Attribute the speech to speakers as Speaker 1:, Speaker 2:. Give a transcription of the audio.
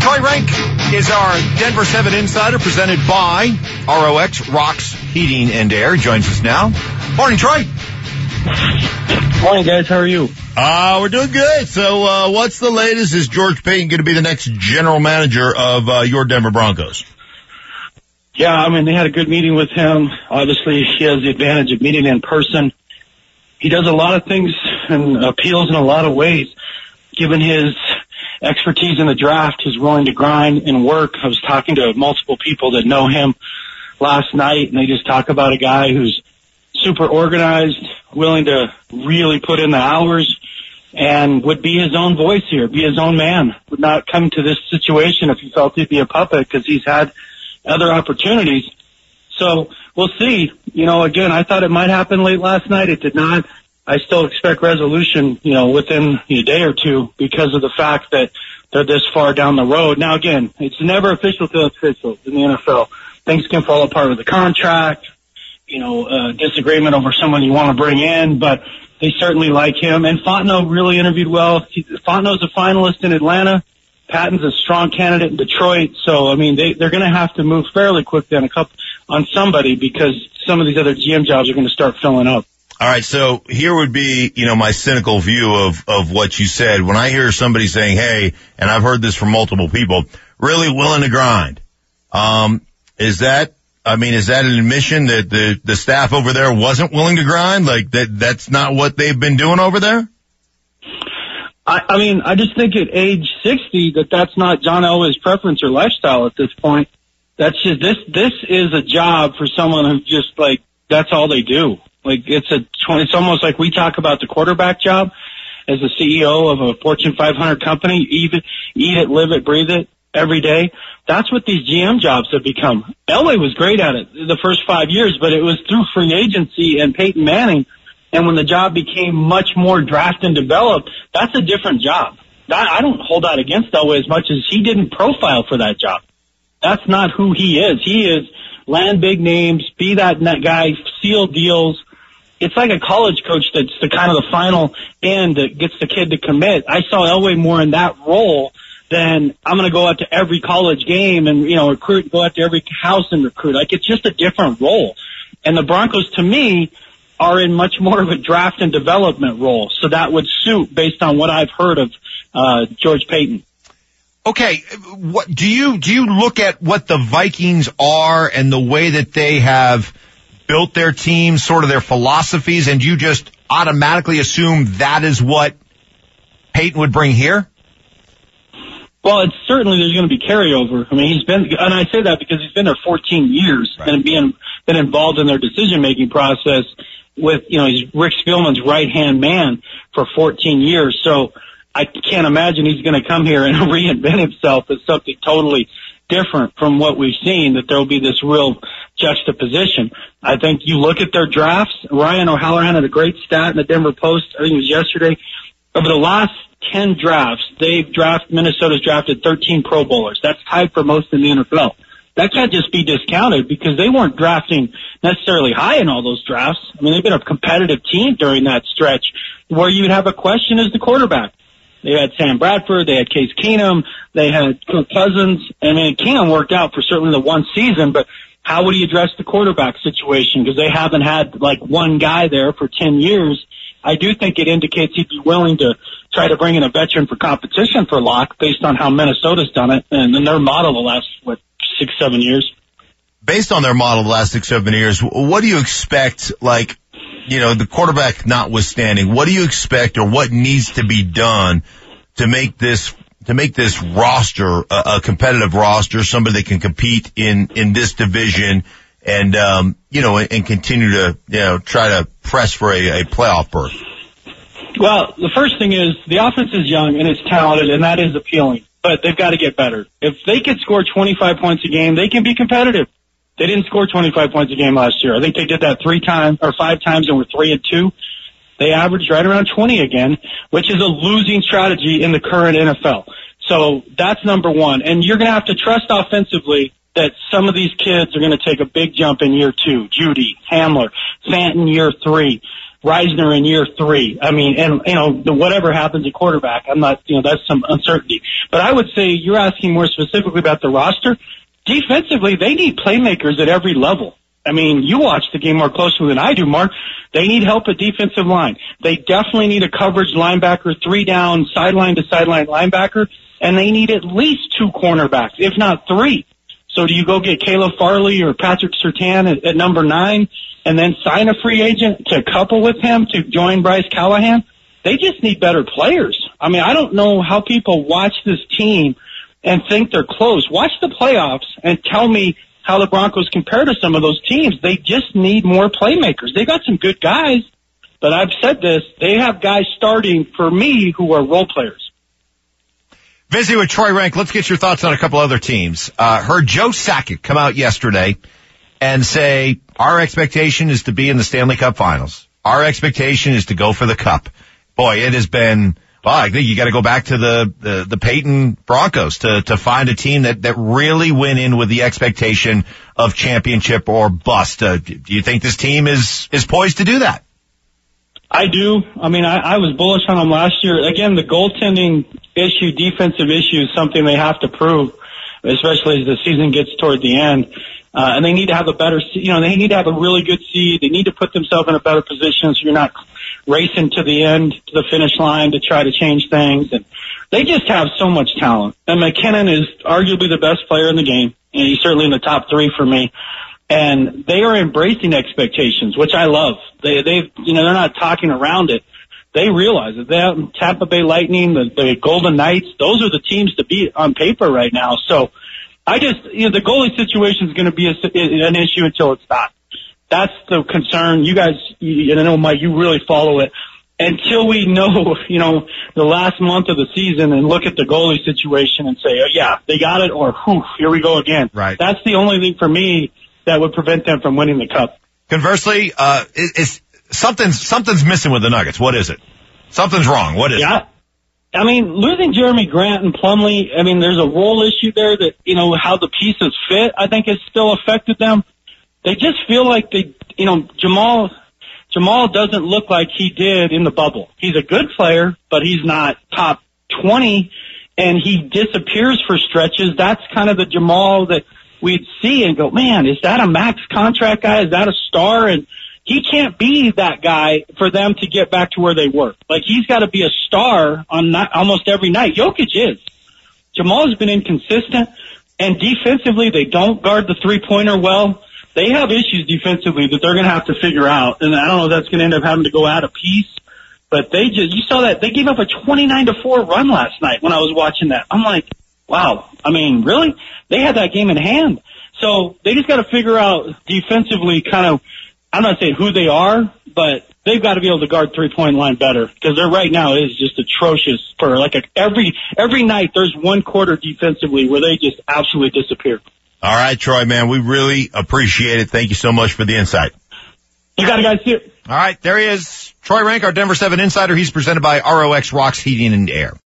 Speaker 1: Troy Rank is our Denver 7 Insider presented by ROX, Rocks Heating and Air. He joins us now. Morning, Troy.
Speaker 2: Morning, guys. How are you?
Speaker 3: We're doing good. So, what's the latest? Is George Paton going to be the next general manager of your Denver Broncos?
Speaker 2: Yeah, I mean, they had a good meeting with him. Obviously, he has the advantage of meeting in person. He does a lot of things and appeals in a lot of ways. Given his expertise in the draft, he's willing to grind and work. I was talking to multiple people that know him last night, and they just talk about a guy who's super organized, willing to really put in the hours, and would be his own voice here, be his own man, would not come to this situation if he felt he'd be a puppet because he's had other opportunities. So we'll see. You know, again, I thought it might happen late last night. It did not. I still expect resolution, within a day or two because of the fact that they're this far down the road. Now, again, it's never official till it's official in the NFL. Things can fall apart with the contract, disagreement over someone you want to bring in, but they certainly like him. And Fontenot really interviewed well. Fontenot's a finalist in Atlanta. Patton's a strong candidate in Detroit. So, I mean, they're going to have to move fairly quickly on somebody because some of these other GM jobs are going to start filling up.
Speaker 3: All right, so here would be, my cynical view of what you said. When I hear somebody saying, hey, and I've heard this from multiple people, really willing to grind, is that an admission that the staff over there wasn't willing to grind? Like that's not what they've been doing over there?
Speaker 2: I just think at age 60 that's not John Elway's preference or lifestyle at this point. That's just, this is a job for someone who just that's all they do. It's almost like we talk about the quarterback job as the CEO of a Fortune 500 company. Eat it, live it, breathe it every day. That's what these GM jobs have become. Elway was great at it the first 5 years, but it was through free agency and Peyton Manning. And when the job became much more draft and developed, that's a different job. I don't hold out against Elway as much as he didn't profile for that job. That's not who he is. He is land big names, be that guy, seal deals. It's like a college coach that's the kind of the final end that gets the kid to commit. I saw Elway more in that role than I'm going to go out to every college game and, recruit, go out to every house and recruit. It's just a different role. And the Broncos, to me, are in much more of a draft and development role. So that would suit based on what I've heard of George Paton.
Speaker 1: Okay, what do you look at what the Vikings are and the way that they have built their team, sort of their philosophies, and you just automatically assume that is what Paton would bring here?
Speaker 2: Well, it's certainly there's going to be carryover. I mean, and I say that because he's been there 14 years right. And been involved in their decision-making process with, he's Rick Spielman's right-hand man for 14 years. So I can't imagine he's going to come here and reinvent himself as something totally different from what we've seen, that there will be this real juxtaposition. I think you look at their drafts. Ryan O'Halloran had a great stat in the Denver Post, I think it was yesterday. Over the last 10 drafts, Minnesota's drafted 13 Pro Bowlers. That's tied for most in the NFL. That can't just be discounted because they weren't drafting necessarily high in all those drafts. I mean, they've been a competitive team during that stretch where you'd have a question as the quarterback. They had Sam Bradford, they had Case Keenum, they had Kirk Cousins. I mean, Keenum worked out for certainly the one season, but how would he address the quarterback situation? Because they haven't had one guy there for 10 years. I do think it indicates he'd be willing to try to bring in a veteran for competition for Locke based on how Minnesota's done it and in their model the last, 6-7 years.
Speaker 3: Based on their model the last 6-7 years, what do you expect, the quarterback notwithstanding, what do you expect or what needs to be done to make this roster a competitive roster, somebody that can compete in this division and, and continue to, try to press for a playoff berth?
Speaker 2: Well, the first thing is the offense is young and it's talented, and that is appealing, but they've got to get better. If they could score 25 points a game, they can be competitive. They didn't score 25 points a game last year. I think they did that 5 times and were 3-2. They averaged right around 20 again, which is a losing strategy in the current NFL. So that's number one. And you're going to have to trust offensively that some of these kids are going to take a big jump in year 2. Judy, Hamler, Fanton year 3. Reisner in year 3. I mean, and, whatever happens at quarterback, I'm not, that's some uncertainty. But I would say you're asking more specifically about the roster. Defensively, they need playmakers at every level. I mean, you watch the game more closely than I do, Mark. They need help at defensive line. They definitely need a coverage linebacker, 3 down, sideline to sideline linebacker, and they need at least 2 cornerbacks, if not 3. So do you go get Caleb Farley or Patrick Surtain at number 9 and then sign a free agent to couple with him to join Bryce Callahan? They just need better players. I mean, I don't know how people watch this team and think they're close. Watch the playoffs and tell me how the Broncos compare to some of those teams. They just need more playmakers. They got some good guys, but I've said this, they have guys starting for me who are role players.
Speaker 1: Visiting with Troy Renck, let's get your thoughts on a couple other teams. Heard Joe Sakic come out yesterday and say, our expectation is to be in the Stanley Cup Finals. Our expectation is to go for the Cup. Boy, it has been, well, I think you got to go back to the Peyton Broncos to find a team that really went in with the expectation of championship or bust. Do you think this team is poised to do that?
Speaker 2: I do. I mean, I was bullish on them last year. Again, the goaltending issue, defensive issue is something they have to prove, especially as the season gets toward the end. And they need to have a better, they need to have a really good seed. They need to put themselves in a better position so you're not racing to the end, to the finish line to try to change things. And they just have so much talent. And McKinnon is arguably the best player in the game. And he's certainly in the top 3 for me. And they are embracing expectations, which I love. They're not talking around it. They realize that they Tampa Bay Lightning, the Golden Knights, those are the teams to beat on paper right now. So I just, the goalie situation is going to be an issue until it's not. That's the concern. You guys, and I know, Mike, you really follow it. Until we know, the last month of the season and look at the goalie situation and say, oh, yeah, they got it, or whew, here we go again.
Speaker 1: Right.
Speaker 2: That's the only thing for me that would prevent them from winning the Cup.
Speaker 1: Conversely, something's missing with the Nuggets. What is it? Something's wrong. What is it?
Speaker 2: I mean, losing Jeremy Grant and Plumlee, I mean, there's a role issue there that, how the pieces fit, I think has still affected them. They just feel like Jamal doesn't look like he did in the bubble. He's a good player, but he's not top 20, and he disappears for stretches. That's kind of the Jamal that we'd see and go, man, is that a max contract guy? Is that a star? And he can't be that guy for them to get back to where they were. Like, he's got to be a star on almost every night. Jokic is. Jamal's been inconsistent, and defensively, they don't guard the three-pointer well. They have issues defensively that they're going to have to figure out, and I don't know if that's going to end up having to go out a piece. But you saw that they gave up a 29-4 run last night when I was watching that. I'm like, wow. I mean, really? They had that game in hand. So they just got to figure out defensively kind of, I'm not saying who they are, but they've got to be able to guard three-point line better because they're right now is just atrocious for every night there's one quarter defensively where they just absolutely disappear.
Speaker 3: All right, Troy, man, we really appreciate it. Thank you so much for the insight.
Speaker 2: You got it, guys. See you.
Speaker 1: All right, there he is. Troy Renck, our Denver 7 insider. He's presented by ROX Rocks Heating and Air.